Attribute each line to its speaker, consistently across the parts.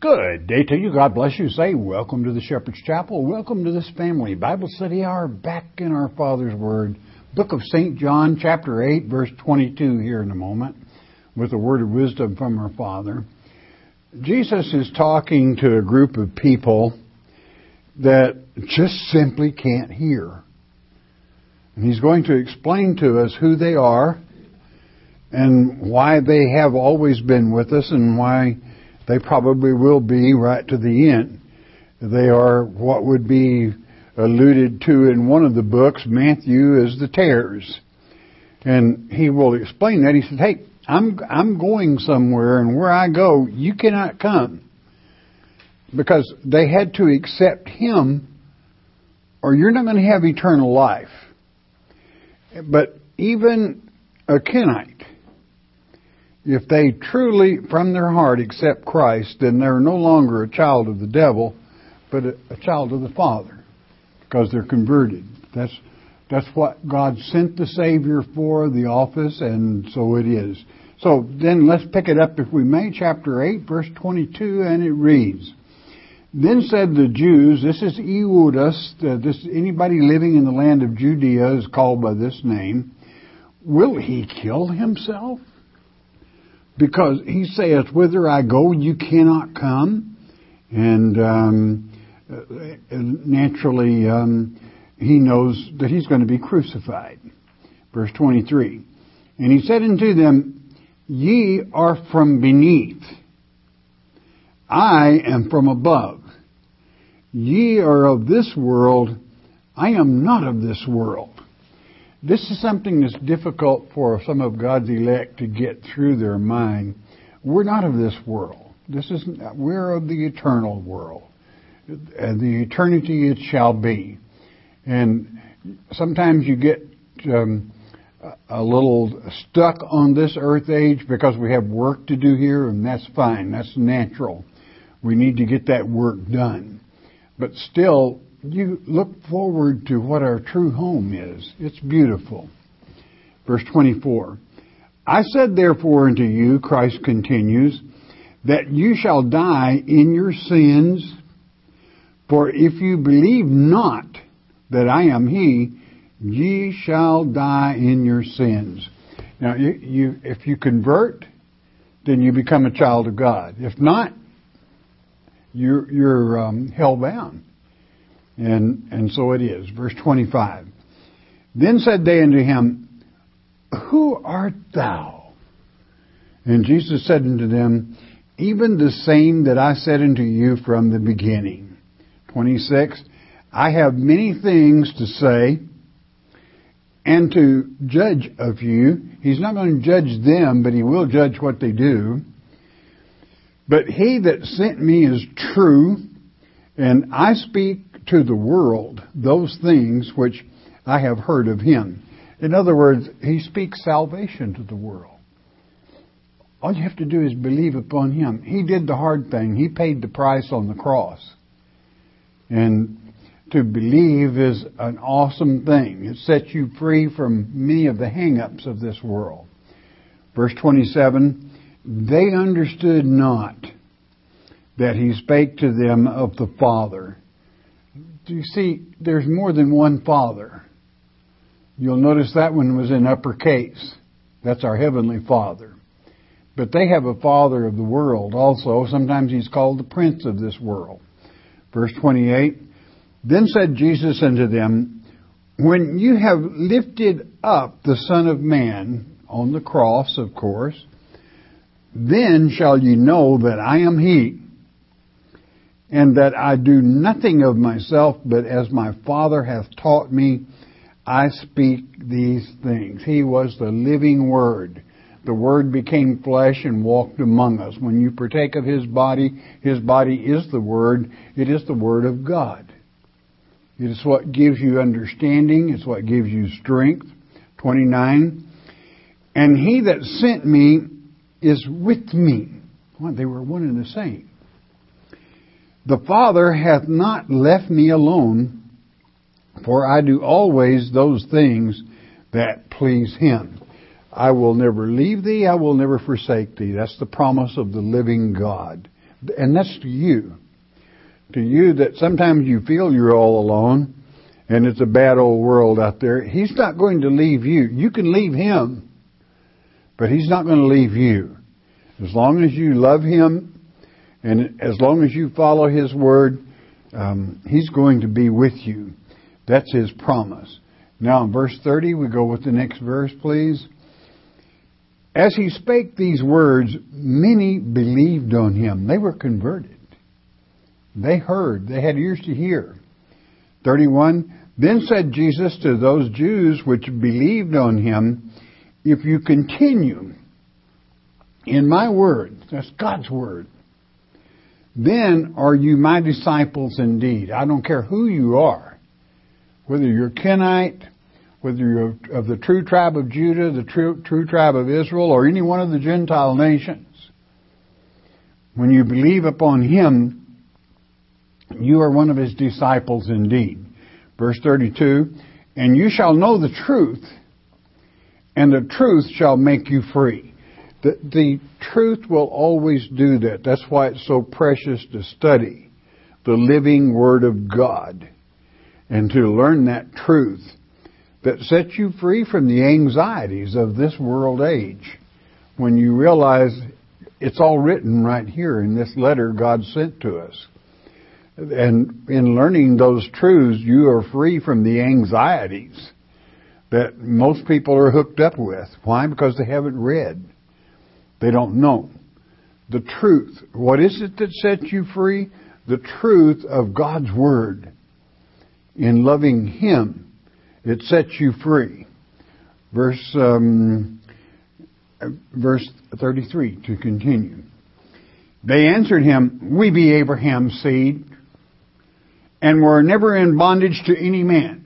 Speaker 1: Good day to you. God bless you. Say, welcome to the Shepherd's Chapel. Welcome to this family Bible study hour back in our Father's Word. Book of St. John, chapter 8, verse 22 here in a moment, with a word of wisdom from our Father. Jesus is talking to a group of people that just simply can't hear. And He's going to explain to us who they are and why they have always been with us and why they probably will be right to the end. They are what would be alluded to in one of the books, Matthew, as the tares. And he will explain that. He said, hey, I'm going somewhere, and where I go, you cannot come. Because they had to accept Him, or you're not going to have eternal life. But even a Kenite, if they truly, from their heart, accept Christ, then they're no longer a child of the devil, but a child of the Father, because they're converted. That's what God sent the Savior for, the office, and so it is. So then let's pick it up, if we may, chapter 8, verse 22, and it reads, Then said the Jews, this is Eudas, anybody living in the land of Judea is called by this name, will he kill himself? Because he saith, whither I go, you cannot come. And naturally, he knows that he's going to be crucified. Verse 23. And he said unto them, Ye are from beneath. I am from above. Ye are of this world. I am not of this world. This is something that's difficult for some of God's elect to get through their mind. We're not of this world. We're of the eternal world. And the eternity it shall be. And sometimes you get a little stuck on this earth age because we have work to do here, and that's fine. That's natural. We need to get that work done. But still, you look forward to what our true home is. It's beautiful. Verse 24. I said therefore unto you, Christ continues, that you shall die in your sins, for if you believe not that I am He, ye shall die in your sins. Now, if you convert, then you become a child of God. If not, you're hell-bound. And so it is. Verse 25. Then said they unto him, Who art thou? And Jesus said unto them, Even the same that I said unto you from the beginning. 26. I have many things to say and to judge of you. He's not going to judge them, but He will judge what they do. But He that sent me is true, and I speak to the world those things which I have heard of Him. In other words, He speaks salvation to the world. All you have to do is believe upon Him. He did the hard thing. He paid the price on the cross. And to believe is an awesome thing. It sets you free from many of the hang-ups of this world. Verse 27, They understood not that He spake to them of the Father. You see, there's more than one Father. You'll notice that one was in uppercase. That's our Heavenly Father. But they have a father of the world also. Sometimes He's called the prince of this world. Verse 28, Then said Jesus unto them, When you have lifted up the Son of Man, on the cross, of course, then shall ye know that I am He, and that I do nothing of myself, but as my Father hath taught me, I speak these things. He was the living Word. The Word became flesh and walked among us. When you partake of His body is the Word. It is the Word of God. It is what gives you understanding. It's what gives you strength. 29. And He that sent me is with me. Well, they were one and the same. The Father hath not left me alone, for I do always those things that please Him. I will never leave thee, I will never forsake thee. That's the promise of the living God. And that's to you. To you that sometimes you feel you're all alone and it's a bad old world out there. He's not going to leave you. You can leave Him, but He's not going to leave you. As long as you love Him and as long as you follow His Word, He's going to be with you. That's His promise. Now in verse 30, we go with the next verse, please. As He spake these words, many believed on Him. They were converted. They heard. They had ears to hear. 31, then said Jesus to those Jews which believed on Him, if you continue in my word, that's God's word, then are you my disciples indeed. I don't care who you are, whether you're Kenite, whether you're of the true tribe of Judah, the true tribe of Israel, or any one of the Gentile nations. When you believe upon Him, you are one of His disciples indeed. Verse 32, and you shall know the truth, and the truth shall make you free. The truth will always do that. That's why it's so precious to study the living Word of God and to learn that truth that sets you free from the anxieties of this world age. When you realize it's all written right here in this letter God sent to us. And in learning those truths, you are free from the anxieties that most people are hooked up with. Why? Because they haven't read. They don't know. The truth. What is it that sets you free? The truth of God's Word. In loving Him, it sets you free. Verse 33 to continue. They answered Him, we be Abraham's seed, and were never in bondage to any man.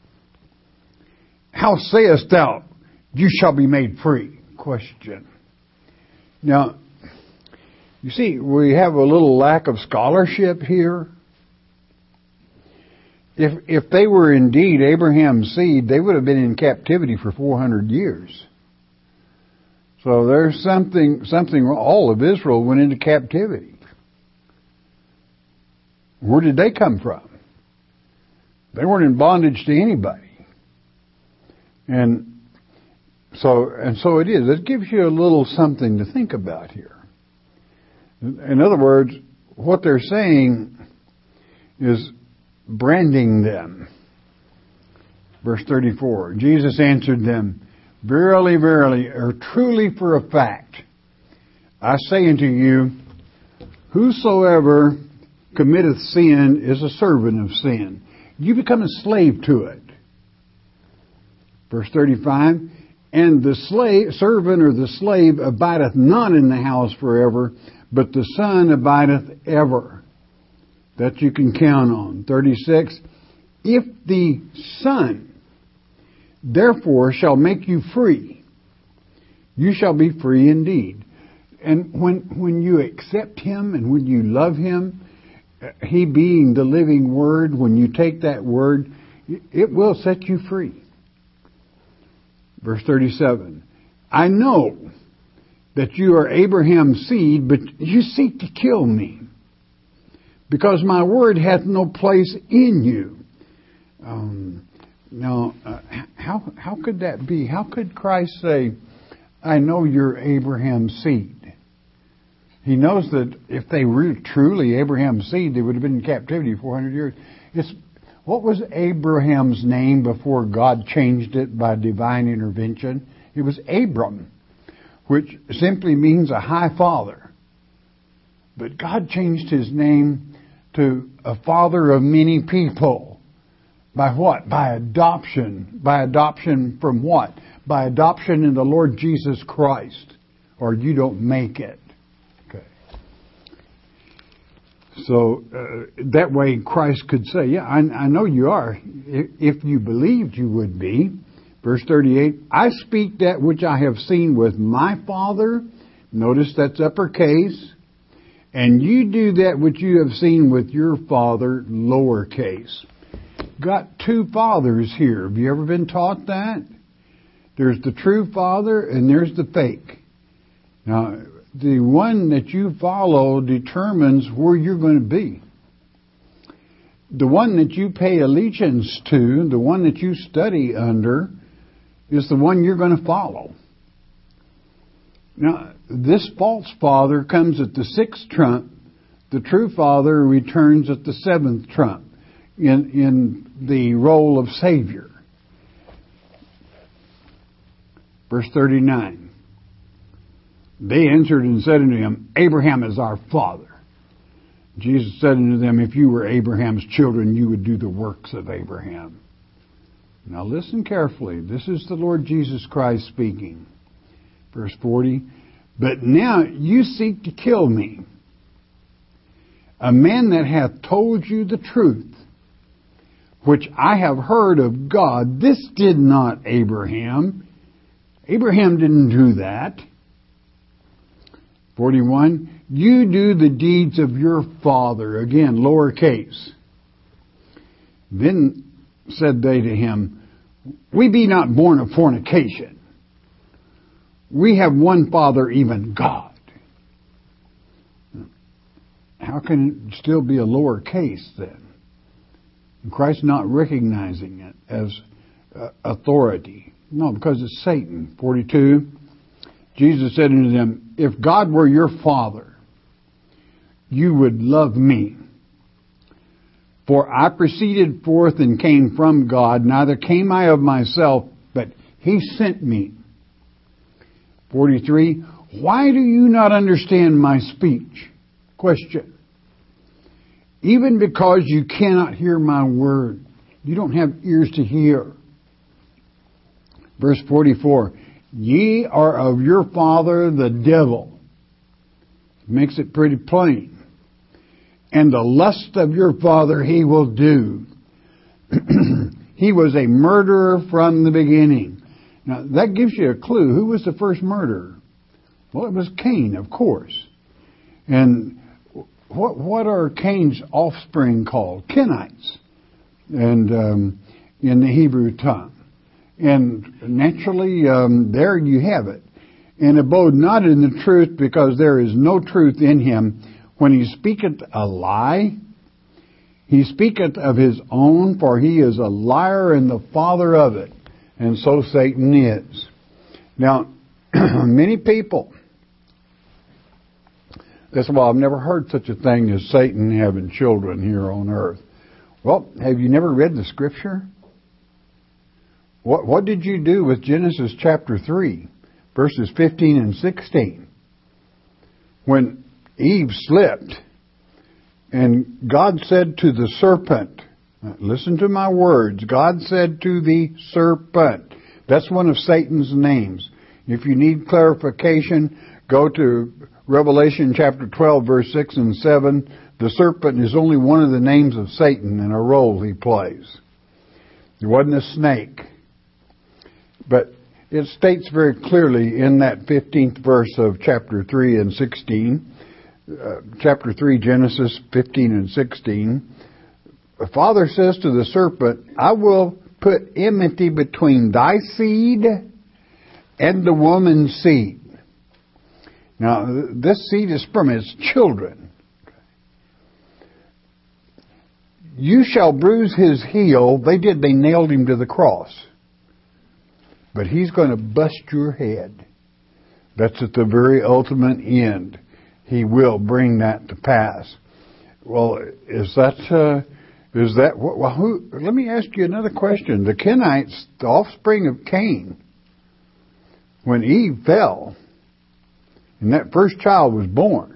Speaker 1: How sayest thou, you shall be made free? Question. Now, you see, we have a little lack of scholarship here. If they were indeed Abraham's seed, they would have been in captivity for 400 years. So there's something, all of Israel went into captivity. Where did they come from? They weren't in bondage to anybody. And so it is. It gives you a little something to think about here. In other words, what they're saying is branding them. Verse 34, Jesus answered them, verily, verily, or truly for a fact, I say unto you, whosoever committeth sin is a servant of sin. You become a slave to it. Verse 35, and the servant or the slave abideth not in the house forever, but the Son abideth ever. That you can count on. 36, if the Son therefore shall make you free, you shall be free indeed. And when you accept Him and when you love Him, He being the living Word, when you take that Word, it will set you free. Verse 37, I know that you are Abraham's seed, but you seek to kill me, because my word hath no place in you. How could that be? How could Christ say, I know you're Abraham's seed? He knows that if they were truly Abraham's seed, they would have been in captivity 400 years. What was Abraham's name before God changed it by divine intervention? It was Abram, which simply means a high father. But God changed his name to a father of many people. By what? By adoption. By adoption from what? By adoption in the Lord Jesus Christ. Or you don't make it. Okay. So that way Christ could say, yeah, I know you are. If you believed, you would be. Verse 38, I speak that which I have seen with my Father. Notice that's uppercase. And you do that which you have seen with your father, lowercase. Got two fathers here. Have you ever been taught that? There's the true father and there's the fake. Now, the one that you follow determines where you're going to be. The one that you pay allegiance to, the one that you study under, is the one you're going to follow. Now, this false father comes at the sixth trump. The true father returns at the seventh trump in the role of Savior. Verse 39. They answered and said unto him, Abraham is our father. Jesus said unto them, if you were Abraham's children, you would do the works of Abraham. Now listen carefully. This is the Lord Jesus Christ speaking. Verse 40. But now you seek to kill me, a man that hath told you the truth, which I have heard of God. This did not Abraham. Abraham didn't do that. 41. You do the deeds of your father. Again, lowercase. Then said they to him, we be not born of fornication. We have one Father, even God. How can it still be a lowercase then? Christ not recognizing it as authority. No, because it's Satan. 42. Jesus said unto them, if God were your Father, you would love me. For I proceeded forth and came from God, neither came I of myself, but He sent me. 43. Why do you not understand my speech? Question. Even because you cannot hear my word. You don't have ears to hear. Verse 44. Ye are of your father the devil. Makes it pretty plain. And the lust of your father he will do. He was a murderer from the beginning. Now, that gives you a clue. Who was the first murderer? Well, it was Cain, of course. And what are Cain's offspring called? Kenites. And in the Hebrew tongue. And naturally, there you have it. And abode not in the truth, because there is no truth in him. When he speaketh a lie, he speaketh of his own, for he is a liar and the father of it. And so Satan is. Now, many people, that's why I've never heard such a thing as Satan having children here on earth. Well, have you never read the scripture? What did you do with Genesis chapter 3, verses 15 and 16? When Eve slipped, and God said to the serpent, listen to my words, God said to the serpent. That's one of Satan's names. If you need clarification, go to Revelation chapter 12, verse 6 and 7. The serpent is only one of the names of Satan and a role he plays. It wasn't a snake. But it states very clearly in that 15th verse of chapter 3 and 16, chapter 3, Genesis 15 and 16, the Father says to the serpent, I will put enmity between thy seed and the woman's seed. Now, this seed is sperm, it's children. You shall bruise his heel. They nailed him to the cross. But he's going to bust your head. That's at the very ultimate end. He will bring that to pass. Well, let me ask you another question. The Kenites, the offspring of Cain, when Eve fell, and that first child was born,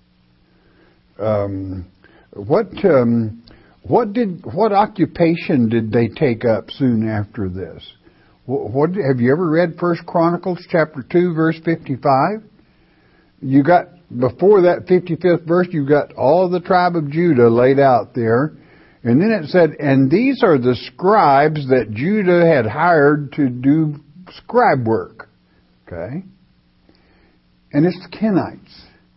Speaker 1: what occupation did they take up soon after this? Have you ever read 1 Chronicles chapter 2, verse 55? You got, before that 55th verse, you got all the tribe of Judah laid out there. And then it said, and these are the scribes that Judah had hired to do scribe work. Okay? And it's the Kenites.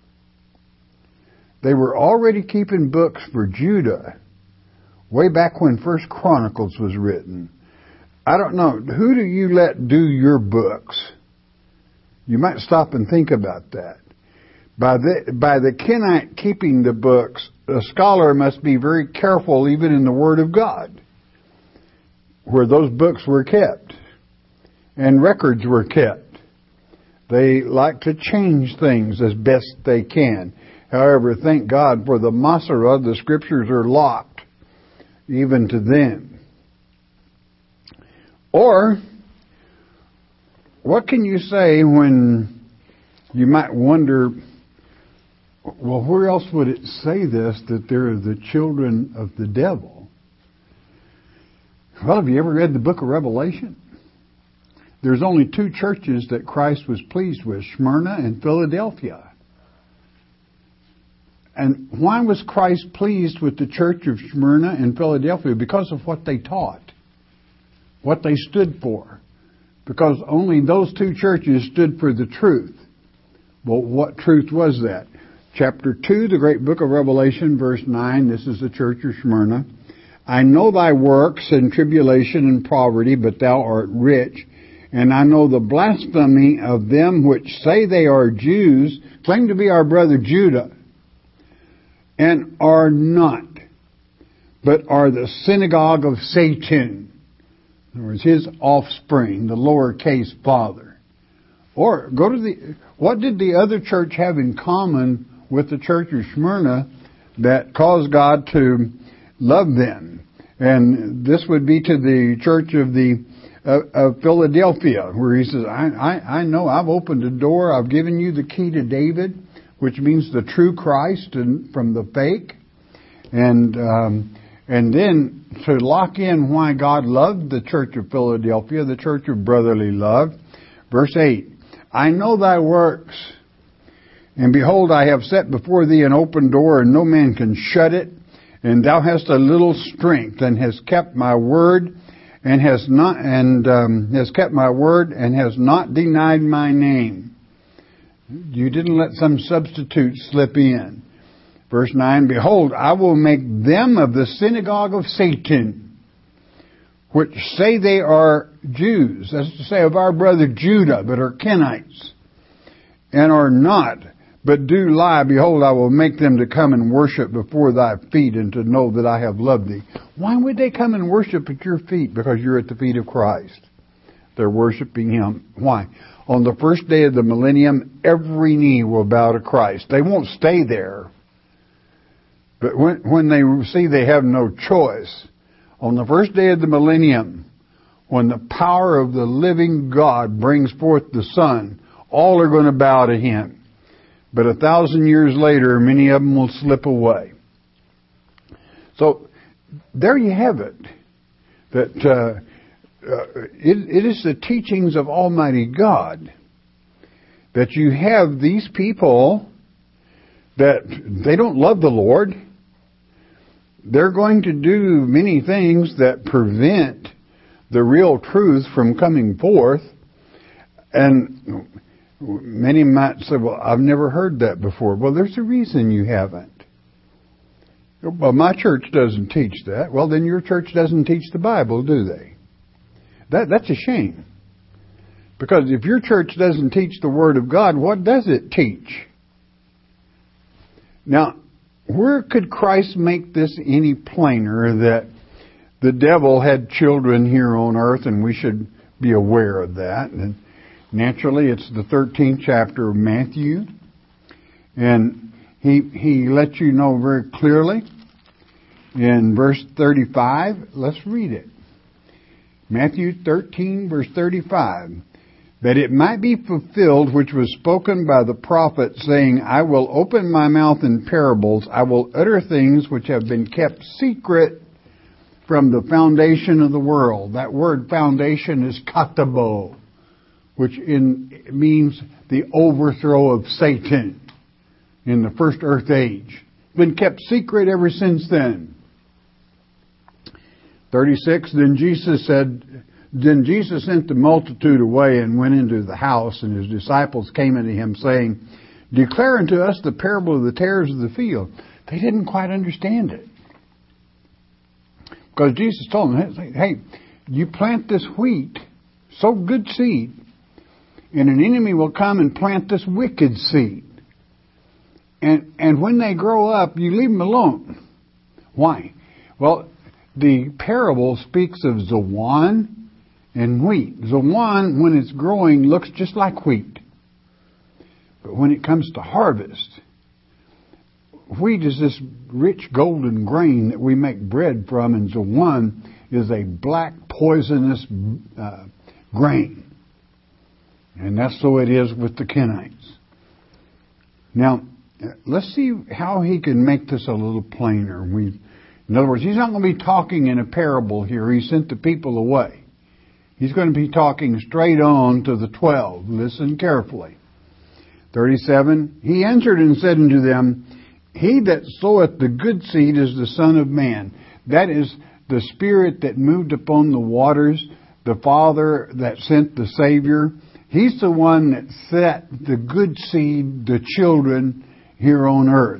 Speaker 1: They were already keeping books for Judah way back when 1 Chronicles was written. I don't know. Who do you let do your books? You might stop and think about that. By the Kenite keeping the books, a scholar must be very careful even in the Word of God, where those books were kept and records were kept. They like to change things as best they can. However, thank God for the Masorah, the Scriptures are locked even to them. Or, what can you say when you might wonder, well, where else would it say this, that they're the children of the devil? Well, have you ever read the book of Revelation? There's only two churches that Christ was pleased with, Smyrna and Philadelphia. And why was Christ pleased with the church of Smyrna and Philadelphia? Because of what they taught, what they stood for. Because only those two churches stood for the truth. Well, what truth was that? Chapter 2, the great book of Revelation, verse 9, this is the church of Smyrna. I know thy works and tribulation and poverty, but thou art rich. And I know the blasphemy of them which say they are Jews, claim to be our brother Judah, and are not, but are the synagogue of Satan. In other words, his offspring, the lowercase father. Or go to what did the other church have in common with the church of Smyrna that caused God to love them? And this would be to the church of Philadelphia, where he says, I know I've opened the door, I've given you the key to David, which means the true Christ and from the fake. And then to lock in why God loved the church of Philadelphia, the church of brotherly love. Verse 8, I know thy works, and behold, I have set before thee an open door, and no man can shut it. And thou hast a little strength, and hast kept my word, and has kept my word, and has not denied my name. You didn't let some substitute slip in. Verse 9, behold, I will make them of the synagogue of Satan, which say they are Jews, that's to say of our brother Judah, but are Kenites, and are not, but do lie. Behold, I will make them to come and worship before thy feet, and to know that I have loved thee. Why would they come and worship at your feet? Because you're at the feet of Christ. They're worshiping Him. Why? On the first day of the millennium, every knee will bow to Christ. They won't stay there. But when they see they have no choice, on the first day of the millennium, when the power of the living God brings forth the Son, all are going to bow to Him. But 1,000 years later, many of them will slip away. So, there you have it. That it is the teachings of Almighty God that you have these people that they don't love the Lord. They're going to do many things that prevent the real truth from coming forth. And many might say, well, I've never heard that before. Well, there's a reason you haven't. Well, my church doesn't teach that. Well, then your church doesn't teach the Bible, do they? That's a shame. Because if your church doesn't teach the Word of God, what does it teach? Now, where could Christ make this any plainer that the devil had children here on earth, and we should be aware of that? And naturally, it's the 13th chapter of Matthew. And he lets you know very clearly in verse 35. Let's read it. Matthew 13, verse 35. That it might be fulfilled which was spoken by the prophet, saying, I will open my mouth in parables. I will utter things which have been kept secret from the foundation of the world. That word foundation is katabo, which means the overthrow of Satan in the first earth age. Been kept secret ever since then. 36, Then Jesus sent the multitude away and went into the house, and his disciples came unto him, saying, Declare unto us the parable of the tares of the field. They didn't quite understand it. Because Jesus told them, hey, you plant this wheat, sow good seed, and an enemy will come and plant this wicked seed. And when they grow up, you leave them alone. Why? Well, the parable speaks of zawan and wheat. Zawan, when it's growing, looks just like wheat. But when it comes to harvest, wheat is this rich golden grain that we make bread from, and zawan is a black poisonous grain. And that's so it is with the Kenites. Now, let's see how he can make this a little plainer. In other words, he's not going to be talking in a parable here. He sent the people away. He's going to be talking straight on to the 12. Listen carefully. 37, he answered and said unto them, He that soweth the good seed is the Son of Man. That is the Spirit that moved upon the waters, the Father that sent the Savior. He's the one that set the good seed, the children, here on earth.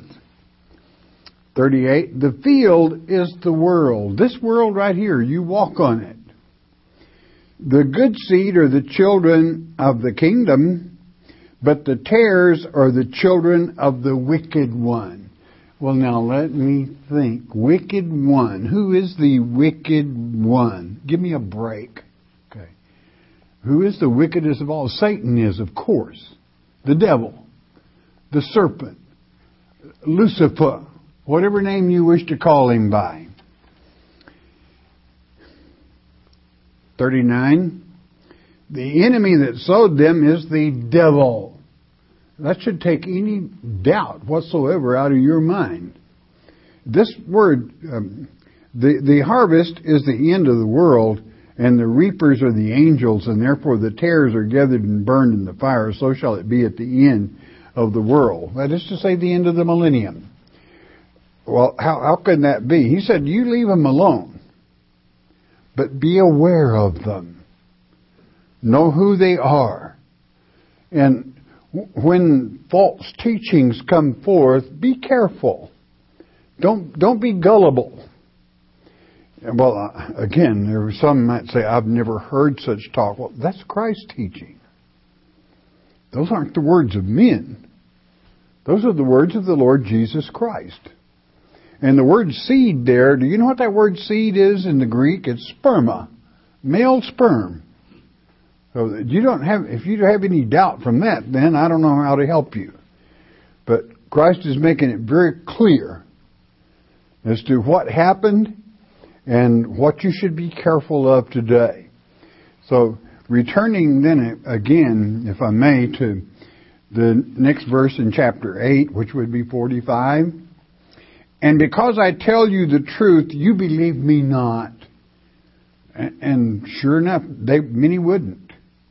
Speaker 1: 38, the field is the world. This world right here, you walk on it. The good seed are the children of the kingdom, but the tares are the children of the wicked one. Well, now let me think. Wicked one. Who is the wicked one? Give me a break. Okay. Who is the wickedest of all? Satan is, of course. The devil. The serpent. Lucifer. Whatever name you wish to call him by. 39. The enemy that sowed them is the devil. That should take any doubt whatsoever out of your mind. This word, the harvest is the end of the world, and the reapers are the angels, and therefore the tares are gathered and burned in the fire. So shall it be at the end of the world. That is to say, the end of the millennium. Well, how can that be? He said, you leave them alone, but be aware of them. Know who they are. And when false teachings come forth, be careful. Don't be gullible. Well, again, there are some might say, I've never heard such talk. Well, that's Christ's teaching. Those aren't the words of men. Those are the words of the Lord Jesus Christ. And the word seed there, do you know what that word seed is in the Greek? It's sperma, male sperm. So if you have any doubt from that, then I don't know how to help you. But Christ is making it very clear as to what happened and what you should be careful of today. So returning then again, if I may, to the next verse in chapter 8, which would be 45. And because I tell you the truth, you believe me not. And sure enough, many wouldn't.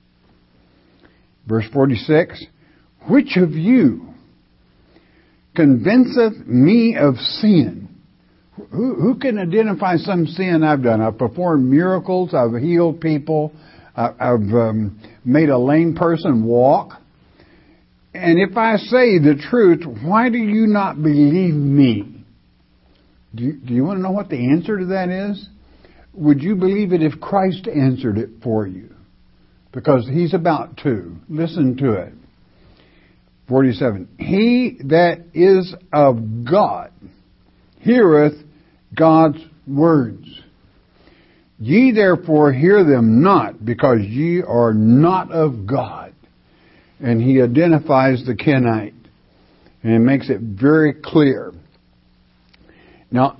Speaker 1: Verse 46, which of you convinceth me of sin? Who can identify some sin I've done? I've performed miracles. I've healed people. I've made a lame person walk. And if I say the truth, why do you not believe me? Do you want to know what the answer to that is? Would you believe it if Christ answered it for you? Because He's about to. Listen to it. 47. He that is of God heareth God's words. Ye therefore hear them not, because ye are not of God. And he identifies the Kenite. And makes it very clear. Now,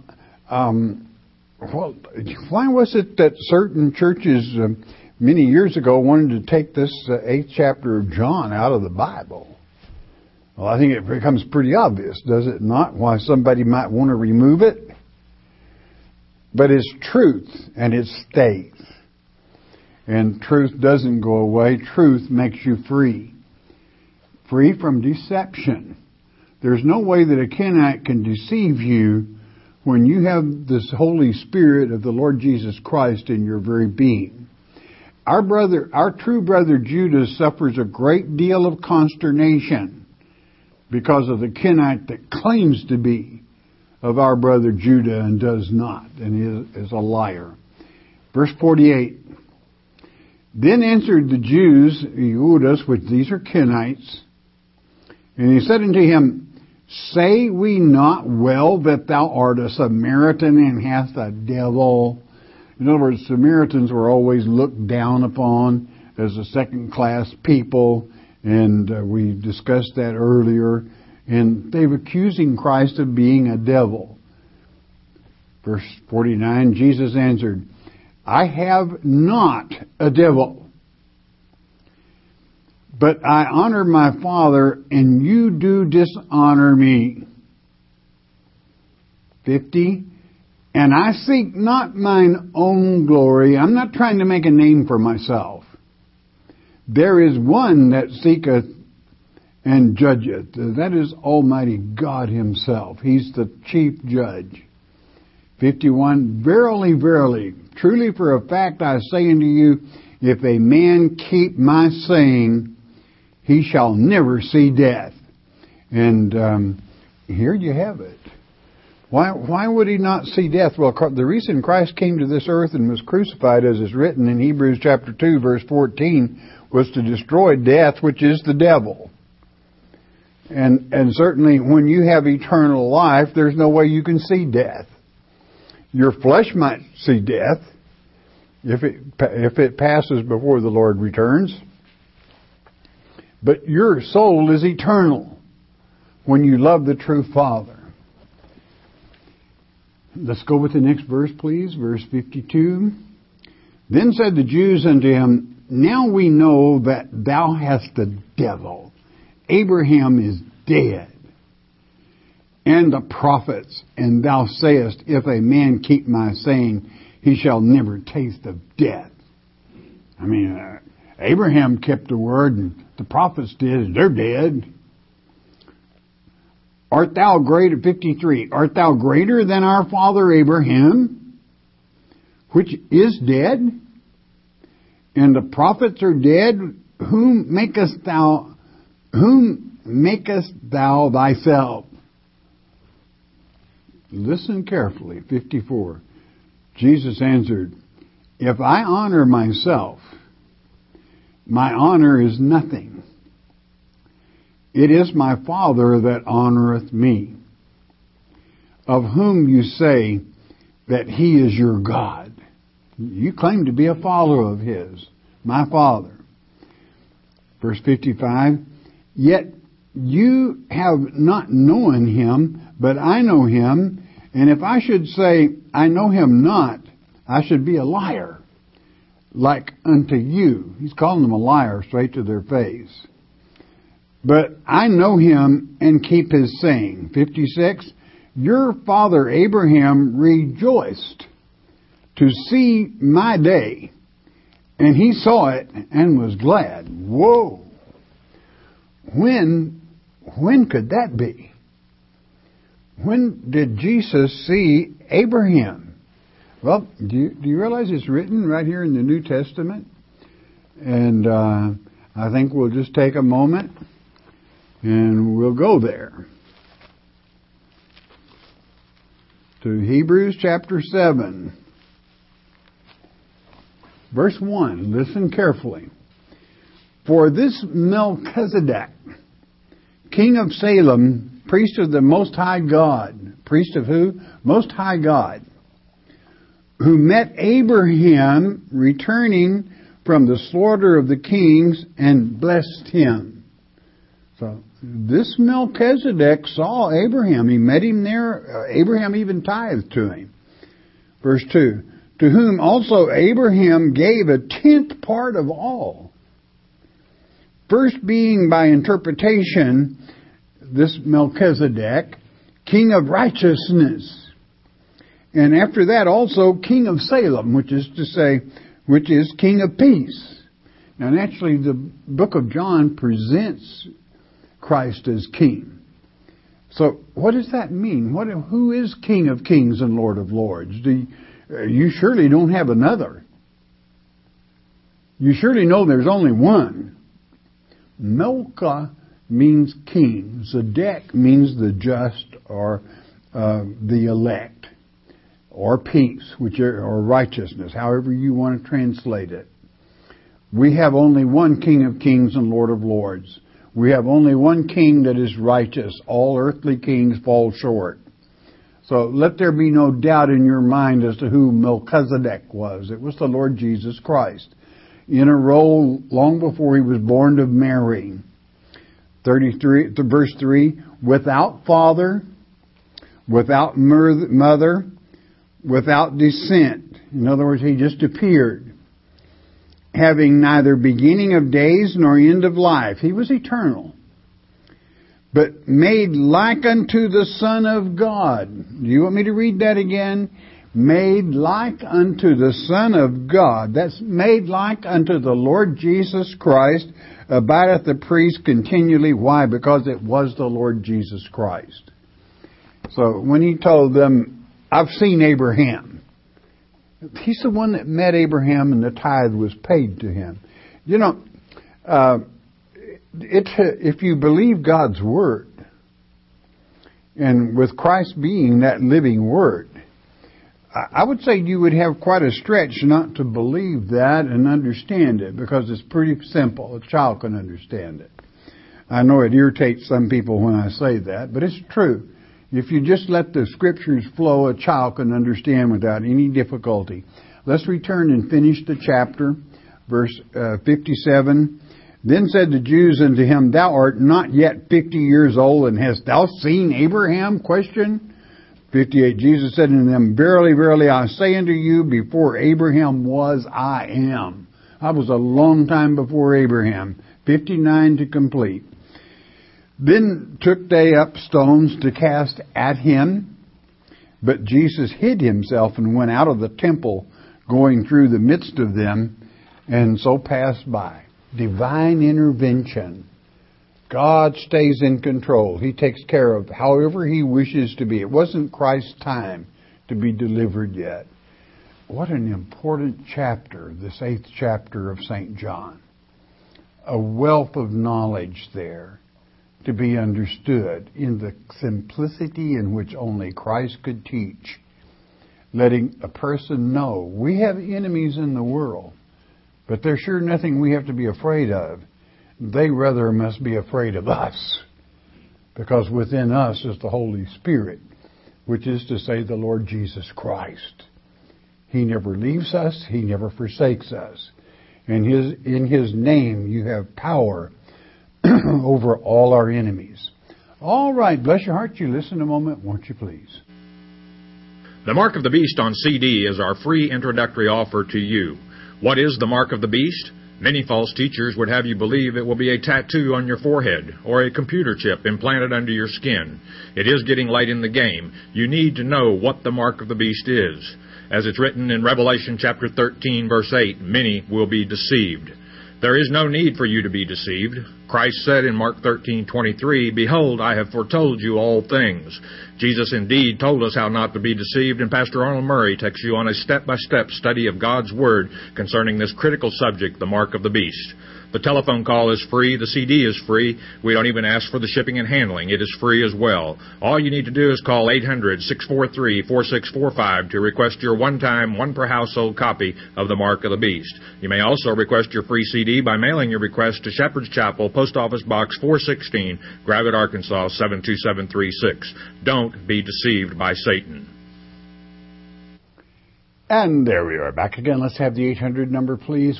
Speaker 1: why was it that certain churches many years ago wanted to take this 8th chapter of John out of the Bible? Well, I think it becomes pretty obvious, does it not, why somebody might want to remove it? But it's truth, and it stays. And truth doesn't go away. Truth makes you free. Free from deception. There's no way that a Kenite can deceive you when you have this Holy Spirit of the Lord Jesus Christ in your very being. Our true brother Judas suffers a great deal of consternation because of the Kenite that claims to be of our brother Judah and does not, and is a liar. Verse 48. Then answered the Jews, Eudas, which these are Kenites, and he said unto him, Say we not well that thou art a Samaritan and hast a devil? In other words, Samaritans were always looked down upon as a second-class people, and we discussed that earlier. And they were accusing Christ of being a devil. Verse 49, Jesus answered, I have not a devil, but I honor my Father, and you do dishonor me. 50, and I seek not mine own glory. I'm not trying to make a name for myself. There is one that seeketh and judgeth. That is Almighty God Himself. He's the chief judge. 51, verily, verily, truly for a fact I say unto you, if a man keep my saying, he shall never see death. And here you have it. Why would he not see death? Well, the reason Christ came to this earth and was crucified, as is written in Hebrews chapter 2, verse 14, was to destroy death, which is the devil. And certainly when you have eternal life, there's no way you can see death. Your flesh might see death if it passes before the Lord returns. But your soul is eternal when you love the true Father. Let's go with the next verse, please. Verse 52. Then said the Jews unto him, now we know that thou hast a devil. Abraham is dead, and the prophets, and thou sayest, if a man keep my saying, he shall never taste of death. I mean, Abraham kept the word, and the prophets did, and they're dead. Art thou greater, 53, art thou greater than our father Abraham, which is dead? And the prophets are dead. Whom makest thou thyself? Listen carefully. 54. Jesus answered, if I honor myself, my honor is nothing. It is my Father that honoreth me, of whom you say that He is your God. You claim to be a follower of His, my Father. Verse 55, yet you have not known Him, but I know Him, and if I should say, I know Him not, I should be a liar, like unto you. He's calling them a liar straight to their face. But I know Him and keep His saying. 56, your father Abraham rejoiced to see my day, and he saw it and was glad. Whoa! When could that be? When did Jesus see Abraham? Well, do you realize it's written right here in the New Testament? And I think we'll just take a moment and we'll go there. To Hebrews chapter 7. Verse 1. Listen carefully. For this Melchizedek, king of Salem, priest of the Most High God. Priest of who? Most High God. Who met Abraham returning from the slaughter of the kings and blessed him. So this Melchizedek saw Abraham. He met him there. Abraham even tithed to him. Verse 2. To whom also Abraham gave a tenth part of all. First being by interpretation, this Melchizedek, king of righteousness. And after that also king of Salem, which is king of peace. Now naturally the book of John presents Christ as king. So what does that mean? Who is King of Kings and Lord of Lords? You surely don't have another. You surely know there's only one. Melcha means king. Zedek means the just or the elect or peace, or righteousness, however you want to translate it. We have only one King of Kings and Lord of Lords. We have only one king that is righteous. All earthly kings fall short. So let there be no doubt in your mind as to who Melchizedek was. It was the Lord Jesus Christ, in a role long before he was born of Mary. 33, verse 3, without father, without mother, without descent. In other words, he just appeared. Having neither beginning of days nor end of life. He was eternal. But made like unto the Son of God. Do you want me to read that again? Made like unto the Son of God. That's made like unto the Lord Jesus Christ. Abideth the priest continually. Why? Because it was the Lord Jesus Christ. So when he told them, I've seen Abraham. He's the one that met Abraham and the tithe was paid to him. You know, if you believe God's Word, and with Christ being that living Word, I would say you would have quite a stretch not to believe that and understand it, because it's pretty simple. A child can understand it. I know it irritates some people when I say that, but it's true. If you just let the Scriptures flow, a child can understand without any difficulty. Let's return and finish the chapter, verse 57. Then said the Jews unto him, Thou art not yet 50 years old, and hast thou seen Abraham? Question. 58. Jesus said unto them, Verily, verily, I say unto you, before Abraham was, I am. I was a long time before Abraham. 59 to complete. Then took they up stones to cast at him, but Jesus hid himself and went out of the temple, going through the midst of them, and so passed by. Divine intervention. God stays in control. He takes care of however He wishes to be. It wasn't Christ's time to be delivered yet. What an important chapter, this 8th chapter of St. John. A wealth of knowledge there to be understood in the simplicity in which only Christ could teach. Letting a person know we have enemies in the world, but there's sure nothing we have to be afraid of. They rather must be afraid of us, because within us is the Holy Spirit, which is to say the Lord Jesus Christ. He never leaves us. He never forsakes us. And in His name you have power over all our enemies. All right, bless your heart. You listen a moment, won't you please?
Speaker 2: The Mark of the Beast on CD is our free introductory offer to you. What is the Mark of the Beast? Many false teachers would have you believe it will be a tattoo on your forehead or a computer chip implanted under your skin. It is getting late in the game. You need to know what the Mark of the Beast is. As it's written in Revelation chapter 13, verse 8, many will be deceived. There is no need for you to be deceived. Christ said in Mark 13:23, Behold, I have foretold you all things. Jesus indeed told us how not to be deceived, and Pastor Arnold Murray takes you on a step-by-step study of God's Word concerning this critical subject, the Mark of the Beast. The telephone call is free. The CD is free. We don't even ask for the shipping and handling. It is free as well. All you need to do is call 800-643-4645 to request your one-time, one-per-household copy of the Mark of the Beast. You may also request your free CD by mailing your request to Shepherd's Chapel, Post Office Box 416, Gravette, Arkansas 72736. Don't be deceived by Satan.
Speaker 1: And there we are, back again. Let's have the 800 number, please.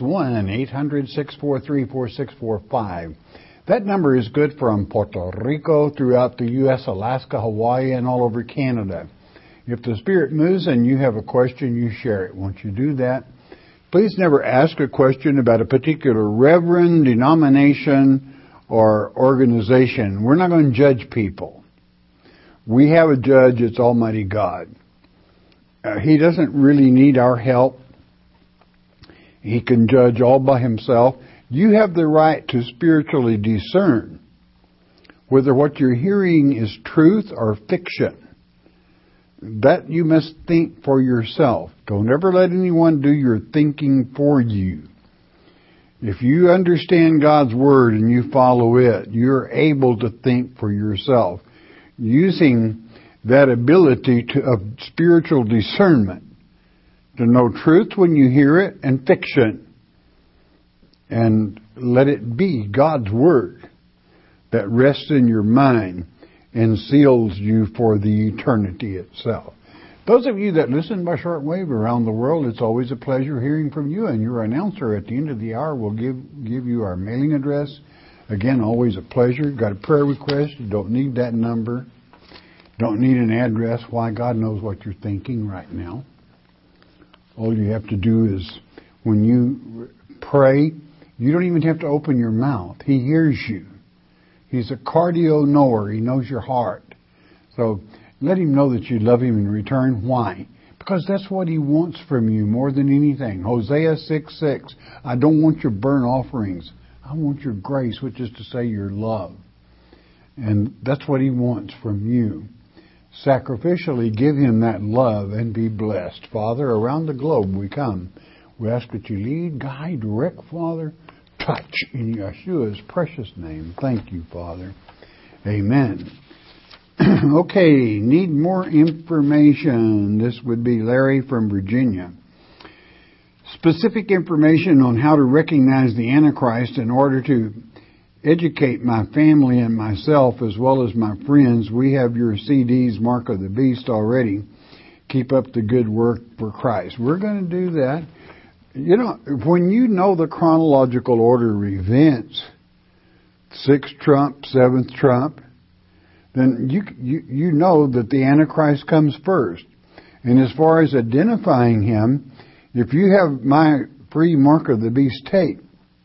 Speaker 1: 1-800-643-4645. That number is good from Puerto Rico, throughout the U.S., Alaska, Hawaii, and all over Canada. If the Spirit moves and you have a question, you share it. Once you do that, please never ask a question about a particular reverend, denomination, or organization. We're not going to judge people. We have a judge. It's Almighty God. He doesn't really need our help. He can judge all by himself. You have the right to spiritually discern whether what you're hearing is truth or fiction. That you must think for yourself. Don't ever let anyone do your thinking for you. If you understand God's Word and you follow it, you're able to think for yourself, using that ability of spiritual discernment, to know truth when you hear it and fiction, and let it be God's Word. that rests in your mind and seals you for the eternity itself. Those of you that listen by shortwave around the world, it's always a pleasure hearing from you, and your announcer at the end of the hour will give you our mailing address. Again, always a pleasure. Got a prayer request? You don't need that number. Don't need an address. Why? God knows what you're thinking right now. All you have to do is, when you pray, you don't even have to open your mouth. He hears you. He's a cardio knower. He knows your heart. So let him know that you love him in return. Why? Because that's what he wants from you more than anything. Hosea 6:6. I don't want your burnt offerings. I want your grace, which is to say your love. And that's what he wants from you. Sacrificially give him that love and be blessed. Father, around the globe we come. We ask that you lead, guide, direct, Father. Touch in Yeshua's precious name. Thank you, Father. Amen. Okay, need more information. This would be Larry from Virginia. Specific information on how to recognize the Antichrist in order to educate my family and myself as well as my friends. We have your CDs, Mark of the Beast, already. Keep up the good work for Christ. We're going to do that. You know, when you know the chronological order of events, 6th trump, 7th trump, then you know that the Antichrist comes first. And as far as identifying him, if you have my free Mark of the Beast tape,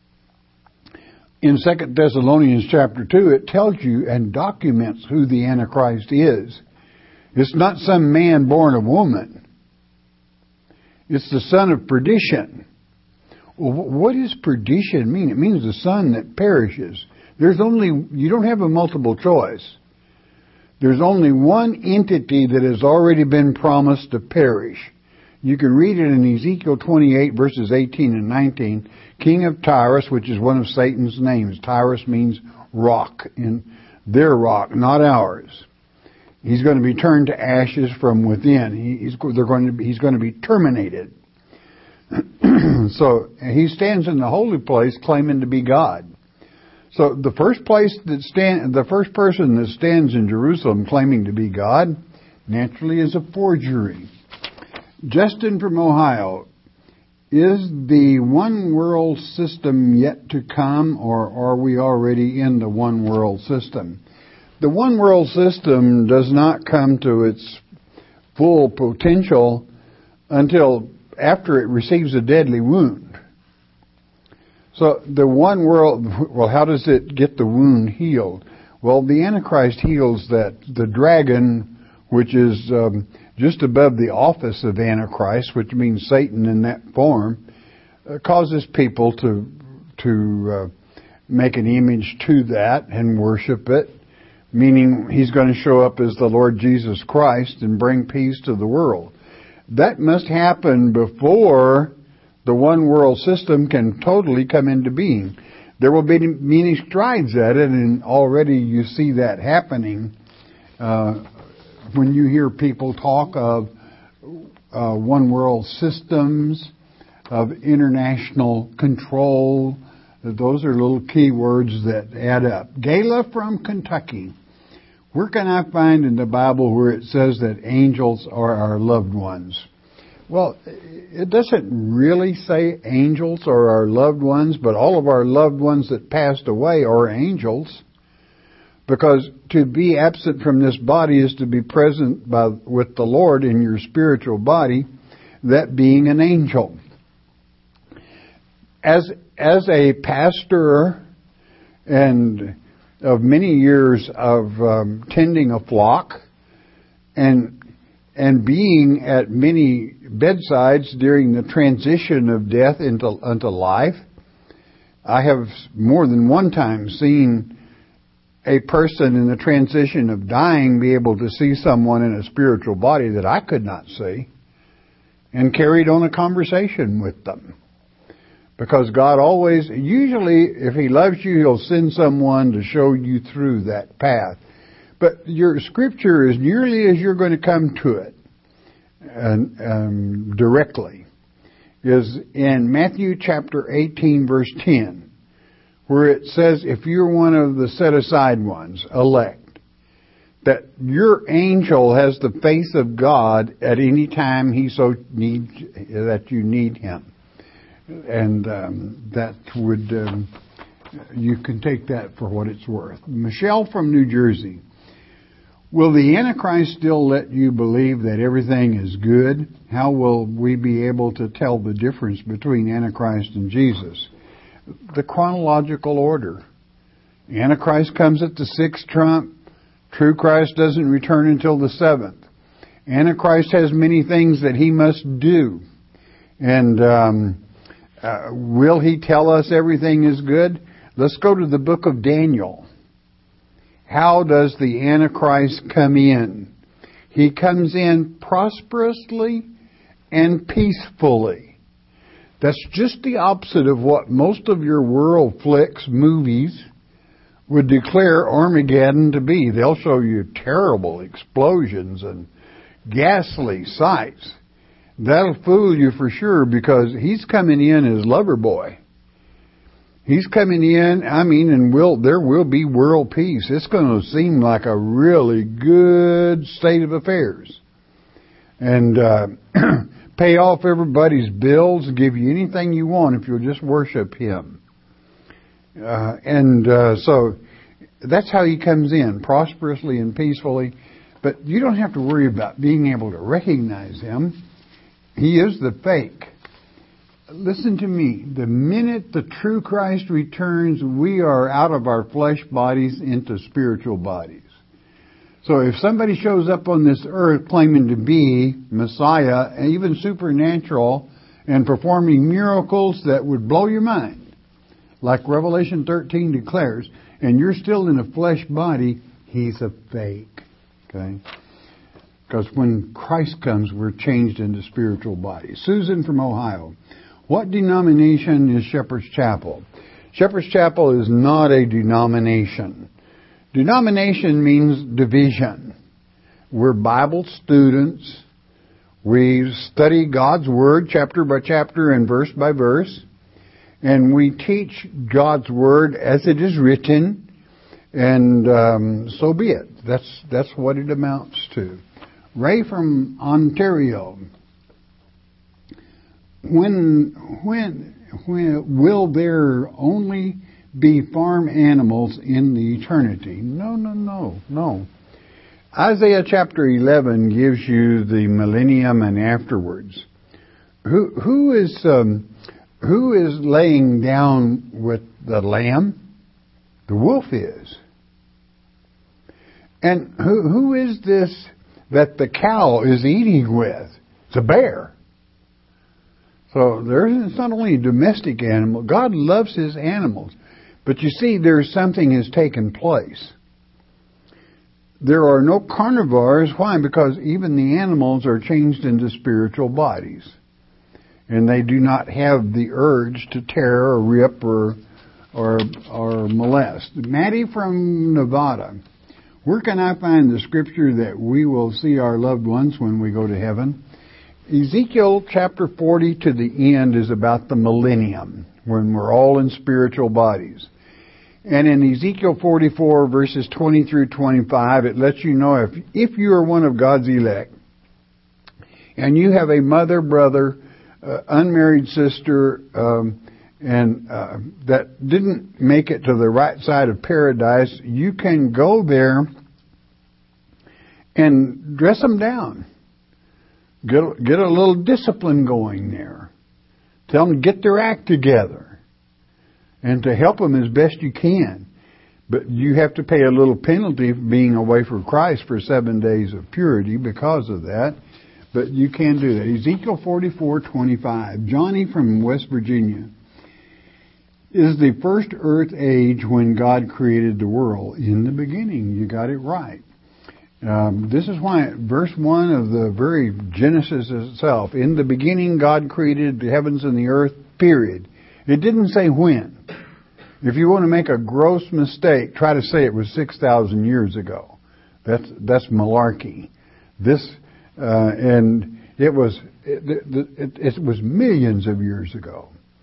Speaker 1: in 2 Thessalonians chapter 2, it tells you and documents who the Antichrist is. It's not some man born of woman. It's the son of perdition. Well, what does perdition mean? It means the son that perishes. You don't have a multiple choice. There's only one entity that has already been promised to perish. You can read it in Ezekiel 28 verses 18 and 19. King of Tyrus, which is one of Satan's names. Tyrus means rock, in their rock, not ours. He's going to be turned to ashes from within. He's going to be terminated. So he stands in the holy place claiming to be God. So the first person that stands in Jerusalem claiming to be God, naturally is a forgery. Justin from Ohio, is the one world system yet to come, or are we already in the one world system? The one world system does not come to its full potential until after it receives a deadly wound. So the one world, well, how does it get the wound healed? Well, the Antichrist heals the dragon, which is just above the office of Antichrist, which means Satan in that form, causes people to make an image to that and worship it, meaning he's going to show up as the Lord Jesus Christ and bring peace to the world. That must happen before the one world system can totally come into being. There will be many strides at it, and already you see that happening when you hear people talk of one world systems, of international control. Those are little key words that add up. Gayla from Kentucky. Where can I find in the Bible where it says that angels are our loved ones? Well, it doesn't really say angels are our loved ones, but all of our loved ones that passed away are angels. Because to be absent from this body is to be present with the Lord in your spiritual body, that being an angel. As a pastor and of many years of tending a flock and being at many bedsides during the transition of death unto life, I have more than one time seen a person in the transition of dying be able to see someone in a spiritual body that I could not see, and carried on a conversation with them. Because God always, usually if He loves you, He'll send someone to show you through that path. But your scripture, as nearly as you're going to come to it directly, is in Matthew chapter 18 verse 10, where it says if you're one of the set-aside ones, elect, that your angel has the face of God at any time he so needs, that you need him. And that would, you can take that for what it's worth. Michelle from New Jersey. Will the Antichrist still let you believe that everything is good? How will we be able to tell the difference between Antichrist and Jesus? The chronological order. Antichrist comes at the sixth trump. True Christ doesn't return until the seventh. Antichrist has many things that he must do. And will he tell us everything is good? Let's go to the book of Daniel. How does the Antichrist come in? He comes in prosperously and peacefully. That's just the opposite of what most of your world flicks, movies, would declare Armageddon to be. They'll show you terrible explosions and ghastly sights. That'll fool you for sure, because he's coming in as lover boy. He's coming in, and there will be world peace. It's going to seem like a really good state of affairs. And pay off everybody's bills and give you anything you want if you'll just worship him. So that's how he comes in, prosperously and peacefully. But you don't have to worry about being able to recognize him. He is the fake. Listen to me. The minute the true Christ returns, we are out of our flesh bodies into spiritual bodies. So if somebody shows up on this earth claiming to be Messiah, and even supernatural, and performing miracles that would blow your mind, like Revelation 13 declares, and you're still in a flesh body, he's a fake. Okay? Because when Christ comes, we're changed into spiritual bodies. Susan from Ohio. What denomination is Shepherd's Chapel? Shepherd's Chapel is not a denomination. Denomination means division. We're Bible students. We study God's Word chapter by chapter and verse by verse. And we teach God's Word as it is written. And so be it. That's what it amounts to. Ray from Ontario. When will there only be farm animals in the eternity? No. Isaiah chapter 11 gives you the millennium and afterwards. Who is laying down with the lamb? The wolf is. And who is this that the cow is eating with? It's a bear. So it's not only a domestic animal. God loves his animals. But you see, there's something has taken place. There are no carnivores. Why? Because even the animals are changed into spiritual bodies. And they do not have the urge to tear or rip or molest. Maddie from Nevada. Where can I find the scripture that we will see our loved ones when we go to heaven? Ezekiel chapter 40 to the end is about the millennium, when we're all in spiritual bodies. And in Ezekiel 44 verses 20 through 25, it lets you know if you are one of God's elect, and you have a mother, brother, unmarried sister, and that didn't make it to the right side of paradise, you can go there and dress them down. Get a little discipline going there. Tell them to get their act together. And to help them as best you can. But you have to pay a little penalty for being away from Christ for 7 days of purity because of that. But you can do that. Ezekiel 44:25. Johnny from West Virginia. Is the first earth age when God created the world? In the beginning. You got it right. This is why verse 1 of the very Genesis itself, in the beginning God created the heavens and the earth, period. It didn't say when. If you want to make a gross mistake, try to say it was 6,000 years ago. That's malarkey. And it was millions of years ago.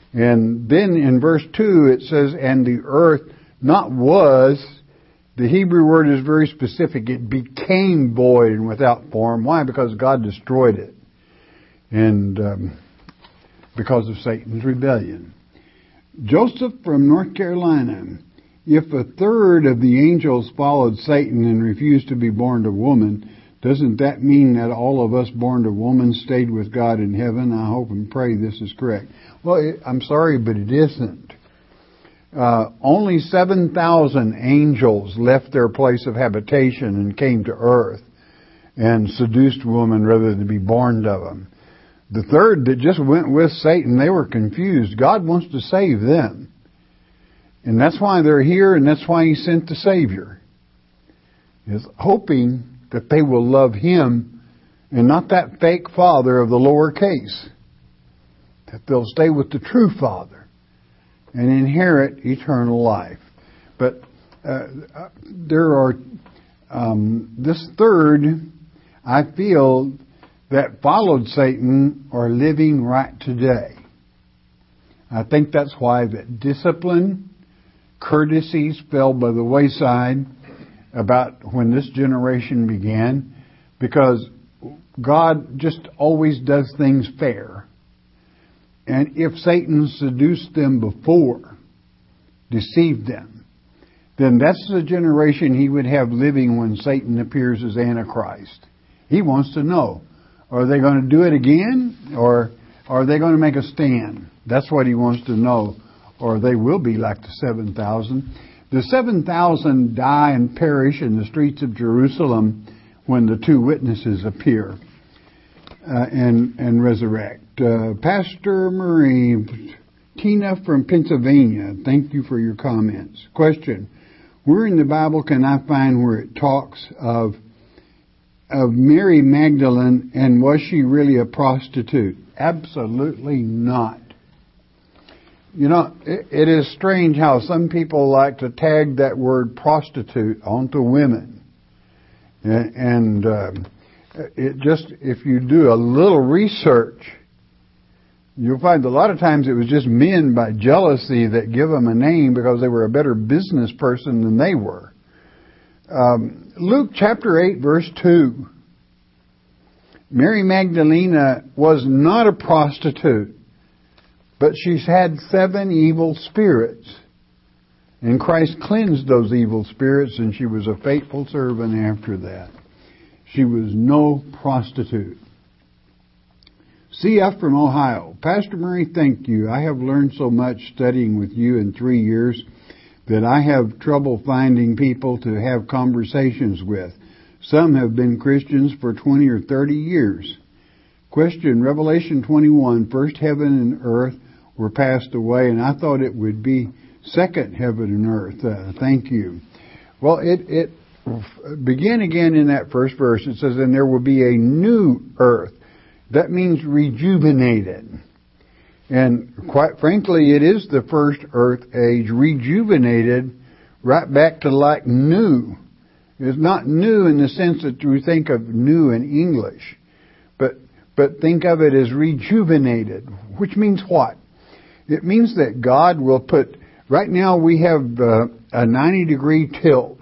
Speaker 1: And then in verse 2 it says, and the earth not was, the Hebrew word is very specific. It became void and without form. Why? Because God destroyed it. And because of Satan's rebellion. Joseph from North Carolina. If a third of the angels followed Satan and refused to be born to woman, doesn't that mean that all of us born to woman stayed with God in heaven? I hope and pray this is correct. Well, I'm sorry, but it isn't. Only 7,000 angels left their place of habitation and came to earth and seduced woman rather than be born of them. The third that just went with Satan, they were confused. God wants to save them. And that's why they're here, and that's why He sent the Savior. He's hoping that they will love Him and not that fake father of the lower case. That they'll stay with the true Father and inherit eternal life. But there are this third, I feel, that followed Satan are living right today. I think that's why that discipline, courtesies fell by the wayside about when this generation began, because God just always does things fair. And if Satan seduced them before, deceived them, then that's the generation he would have living when Satan appears as Antichrist. He wants to know, are they going to do it again, or are they going to make a stand? That's what he wants to know, or they will be like the 7,000. The 7,000 die and perish in the streets of Jerusalem when the two witnesses appear and resurrect. Pastor Murray, Tina from Pennsylvania, thank you for your comments. Question, where in the Bible can I find where it talks of Mary Magdalene, and was she really a prostitute? Absolutely not. You know, it is strange how some people like to tag that word prostitute onto women. And it just, if you do a little research, you'll find a lot of times it was just men by jealousy that give them a name because they were a better business person than they were. Luke chapter 8 verse 2. Mary Magdalena was not a prostitute, but she's had 7 evil spirits. And Christ cleansed those evil spirits, and she was a faithful servant after that. She was no prostitute. CF from Ohio. Pastor Murray, thank you. I have learned so much studying with you in 3 years that I have trouble finding people to have conversations with. Some have been Christians for 20 or 30 years. Question, Revelation 21, first heaven and earth were passed away, and I thought it would be second heaven and earth. Thank you. Well, it began again in that first verse. It says, and there will be a new earth. That means rejuvenated. And quite frankly, it is the first earth age, rejuvenated right back to like new. It's not new in the sense that we think of new in English, but think of it as rejuvenated, which means what? It means that God will put, right now we have a 90-degree tilt.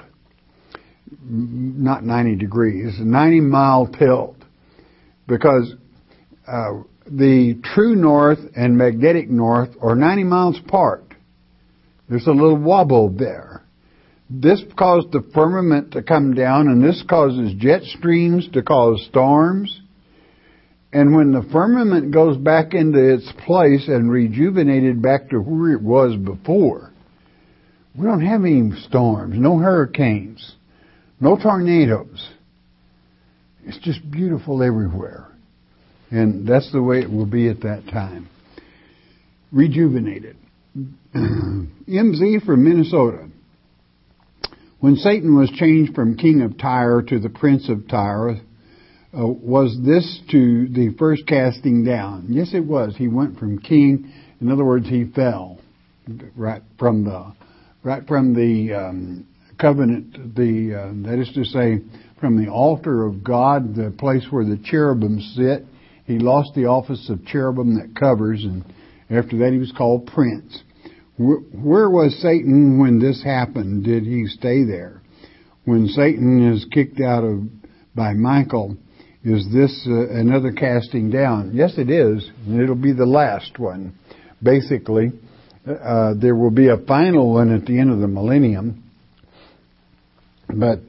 Speaker 1: Not 90 degrees, 90-mile tilt. Because the true north and magnetic north are 90 miles apart. There's a little wobble there. This caused the firmament to come down, and this causes jet streams to cause storms. And when the firmament goes back into its place and rejuvenated back to where it was before, we don't have any storms, no hurricanes, no tornadoes. It's just beautiful everywhere. And that's the way it will be at that time. Rejuvenated. MZ from Minnesota. When Satan was changed from king of Tyre to the prince of Tyre, was this to the first casting down? Yes, it was. He went from king. In other words, he fell right from the covenant. That is to say, from the altar of God, the place where the cherubim sit. He lost the office of cherubim that covers, After that, he was called Prince. Where was Satan when this happened? Did he stay there? When Satan is kicked out by Michael, is this another casting down? Yes, it is. And it'll be the last one. Basically, there will be a final one at the end of the millennium. But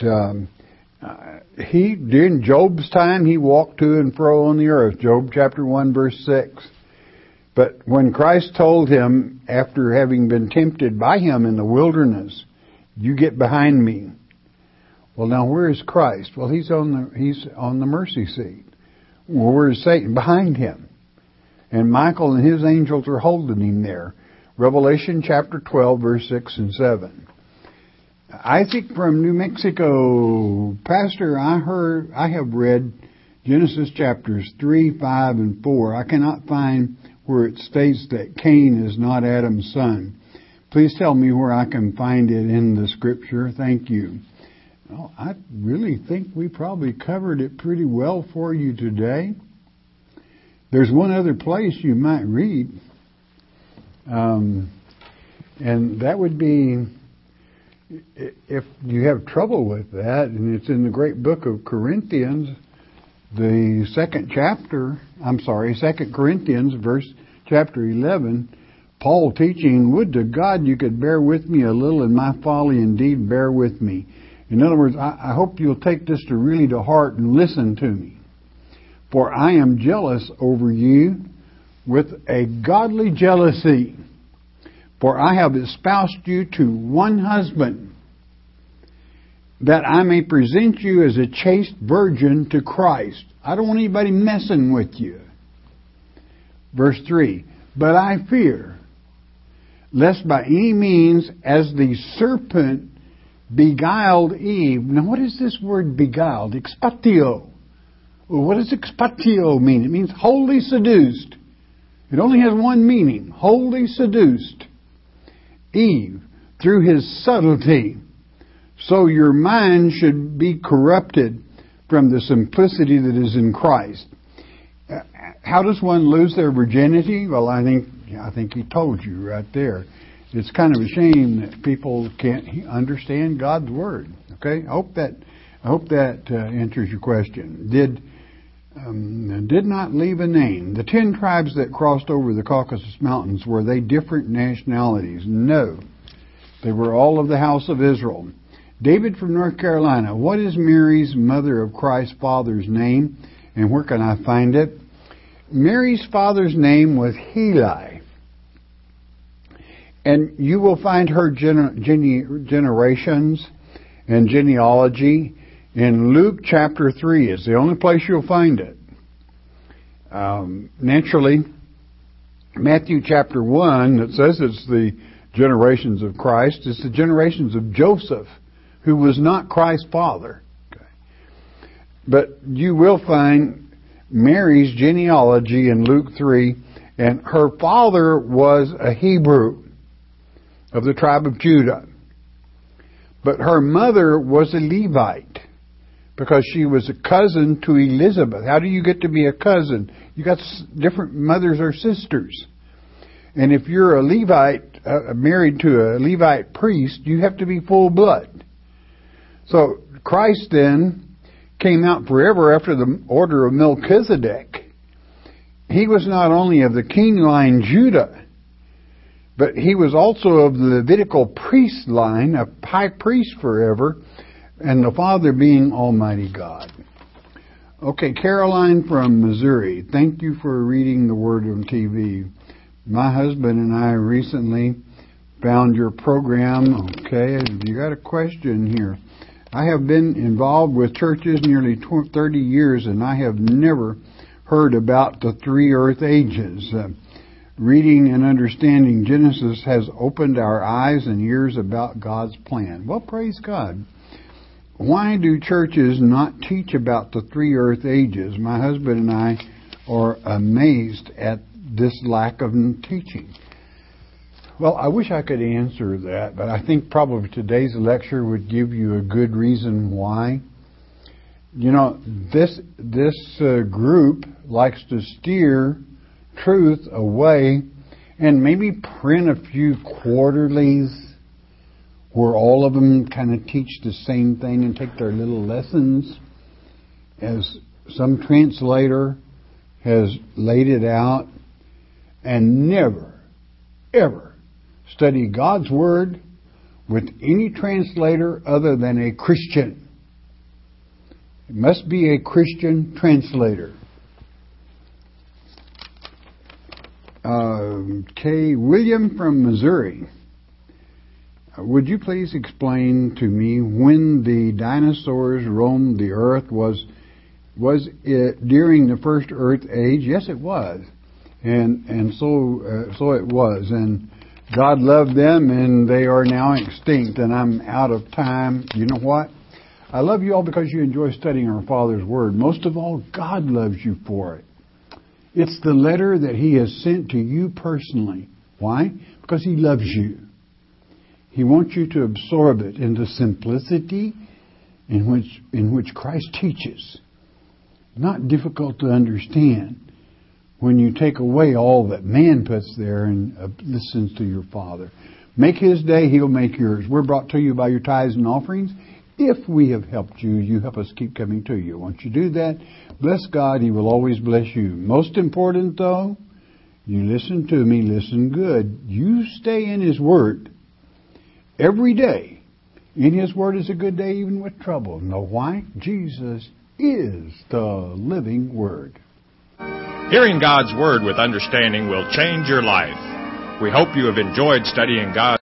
Speaker 1: during Job's time, he walked to and fro on the earth. Job chapter 1, verse 6. But when Christ told him, after having been tempted by him in the wilderness, you get behind me. Well, now where is Christ? Well, he's on the mercy seat. Well, where is Satan? Behind him. And Michael and his angels are holding him there. Revelation chapter 12, verse 6 and 7. Isaac from New Mexico. Pastor, I have read Genesis chapters 3, 5, and 4. I cannot find where it states that Cain is not Adam's son. Please tell me where I can find it in the scripture. Thank you. Well, I really think we probably covered it pretty well for you today. There's one other place you might read. And that would be, if you have trouble with that, and it's in the great book of Corinthians, the 2 Corinthians, chapter 11, Paul teaching, would to God you could bear with me a little in my folly, indeed bear with me. In other words, I hope you'll take this really to heart and listen to me. For I am jealous over you with a godly jealousy. For I have espoused you to one husband, that I may present you as a chaste virgin to Christ. I don't want anybody messing with you. Verse 3, but I fear, lest by any means, as the serpent beguiled Eve. Now what is this word beguiled? Expatio. Well, what does expatio mean? It means wholly seduced. It only has one meaning, wholly seduced Eve through his subtlety. So your mind should be corrupted from the simplicity that is in Christ. How does one lose their virginity? Well, I think he told you right there. It's kind of a shame that people can't understand God's Word. Okay, I hope that answers your question. Did not leave a name. The 10 tribes that crossed over the Caucasus Mountains, were they different nationalities? No, they were all of the house of Israel. David from North Carolina. What is Mary's, mother of Christ's father's name, and where can I find it? Mary's father's name was Heli. And you will find her generations and genealogy in Luke chapter 3. It's the only place you'll find it. Naturally, Matthew chapter 1, that says it's the generations of Christ, it's the generations of Joseph, who was not Christ's father. Okay. But you will find Mary's genealogy in Luke 3, and her father was a Hebrew of the tribe of Judah. But her mother was a Levite, because she was a cousin to Elizabeth. How do you get to be a cousin? You got different mothers or sisters. And if you're a Levite, married to a Levite priest, you have to be full blood. So Christ then came out forever after the order of Melchizedek. He was not only of the king line Judah, but he was also of the Levitical priest line, a high priest forever, and the Father being Almighty God. Okay, Caroline from Missouri. Thank you for reading the Word on TV. My husband and I recently found your program. Okay, you got a question here. I have been involved with churches nearly 30 years, and I have never heard about the 3 earth ages. Reading and understanding Genesis has opened our eyes and ears about God's plan. Well, praise God. Why do churches not teach about the 3 earth ages? My husband and I are amazed at this lack of teaching. Well, I wish I could answer that, but I think probably today's lecture would give you a good reason why. You know, this group likes to steer truth away and maybe print a few quarterlies where all of them kind of teach the same thing and take their little lessons as some translator has laid it out, and never, ever study God's Word with any translator other than a Christian. It must be a Christian translator. K. William from Missouri. Would you please explain to me when the dinosaurs roamed the earth? Was it during the first Earth age? Yes, it was, and so it was. And God loved them, and they are now extinct. And I'm out of time. You know what? I love you all because you enjoy studying our Father's Word. Most of all, God loves you for it. It's the letter that He has sent to you personally. Why? Because He loves you. He wants you to absorb it in the simplicity in which Christ teaches. Not difficult to understand when you take away all that man puts there and listens to your Father. Make His day, He'll make yours. We're brought to you by your tithes and offerings. If we have helped you, you help us keep coming to you. Once you do that, bless God, He will always bless you. Most important, though, you listen to me, listen good. You stay in His Word every day. In His Word is a good day even with trouble. Know why? Jesus is the living Word.
Speaker 2: Hearing God's Word with understanding will change your life. We hope you have enjoyed studying God's